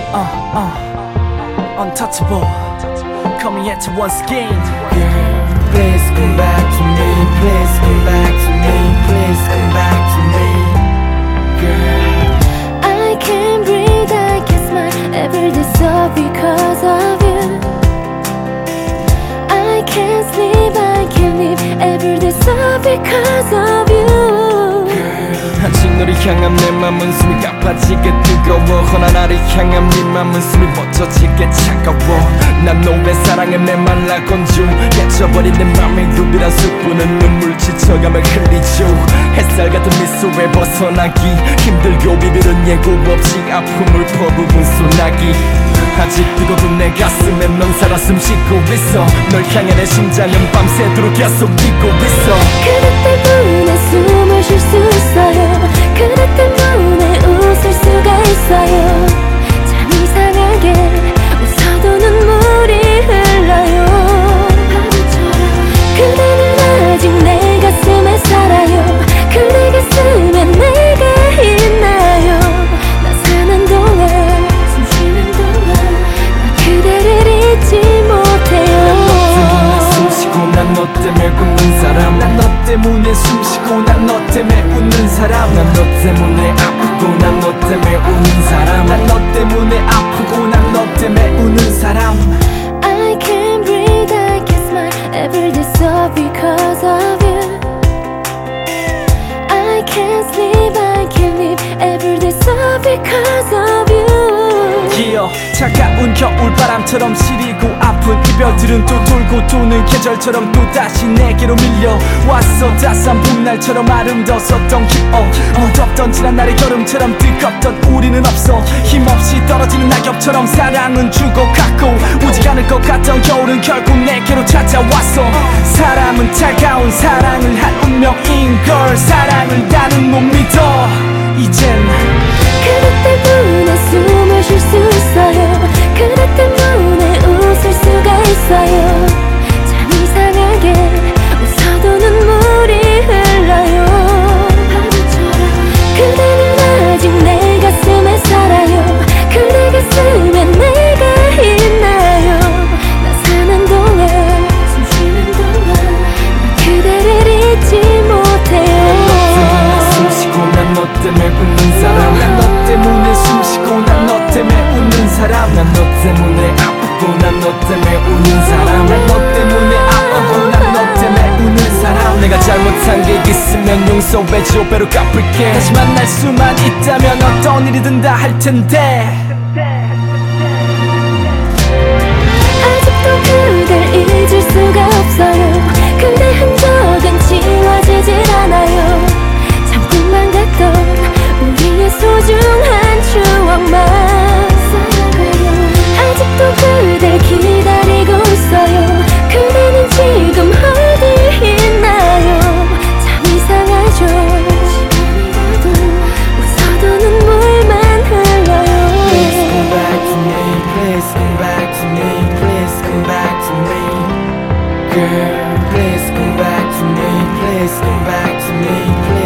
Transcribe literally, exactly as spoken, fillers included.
uh, uh, untouchable, coming at you once again. Girl, please come back to me, please come back to me, please come back to me. Girl, I can't breathe, I can't smile every day so because of you. I can't sleep, I can't live every day so because of you. 아직 너를 향한 내 맘은 숨이 가빠지게 뜨거워 허나 나를 향한 네 맘은 숨이 멎어지게 차가워 난 너의 사랑에 메말라 건중 깨져버린 내 맘에 유일한 수분은 눈물 지쳐감을 흘리죠 햇살 같은 미소에 벗어나기 힘들고 비비는 예고 없이 아픔을 퍼부은 소나기 아직 뜨거운 내 가슴에 넌 살아 숨쉬고 있어 널 향해 내 심장은 밤새도록 계속 뛰고 있어 그대 때문에 숨을 쉴 수 있어요 그대 때문에 웃을 수가 있어요 참 이상하게 웃어도 눈물이 흘러요 그대는 아직 내 가슴에 살아요 그대 가슴에 내가 있나요 나 사는 동안 숨 쉬는 동안 나 그대를 잊지 못해요 난 너 때문에 웃는 사람 난 너 때문에 숨쉬고 난 너 때문에 웃는 사람 난 너 때문에 아프고 난 너 때문에 우는 사람 난 너 때문에 아프고 난 너 때문에 우는 사람 I can't breathe, I can't smile every day so because of you I can't sleep, I can't live every day so because of you 기어 차가운 겨울바람처럼 시리고 아픈 이별들은 또 돌고 도는 계절처럼 또다시 내게로 밀려왔어 따스한 봄날처럼 아름다웠었던 기억 무덥던 지난 날의 여름처럼 뜨겁던 우리는 없어 힘없이 떨어지는 낙엽처럼 사랑은 죽어갔고 오지 않을 것 같던 겨울은 결국 내게로 찾아왔어 사람은 차가운 사랑을 한 운명인걸 사랑을 나는 못 믿어 이젠 그대 때문에 숨을 쉴 수 있어요 그대 때문에 웃을 수가 있어요 참 이상하게 웃어도 눈물이 흘러요 그대는 아직 내 가슴에 살아요 그대 가슴에 내가 있나요 나 사는 동안 숨 쉬는 동안 나 그대를 잊지 못해요 숨쉬고 난 너 때문에 웃는 사람 난 너 때문에 숨쉬고 난 너 때문에 웃는 사람 난 너 때문에 아프고 난 너 때문에 우는 사람 난 너 때문에 아프고 난 너 때문에 우는 사람 내가 잘못한 게 있으면 용서해줘 배로 갚을게 다시 만날 수만 있다면 어떤 일이든 다 할 텐데 아직도 그댈 잊을 수가 없어요 그대 흔적은 지워지질 않아요 참 꿈만 같던 우리의 소중한 추억만 쌓여가요 아직도 그댈 기다리고 있어요 그대는 지금 어디 있나요 참 이상하죠 시간이 가도 웃어도 눈물만 흘러요 please come back to me, please come back to me, please come back to me. Girl, please come back to me, please come back to me, please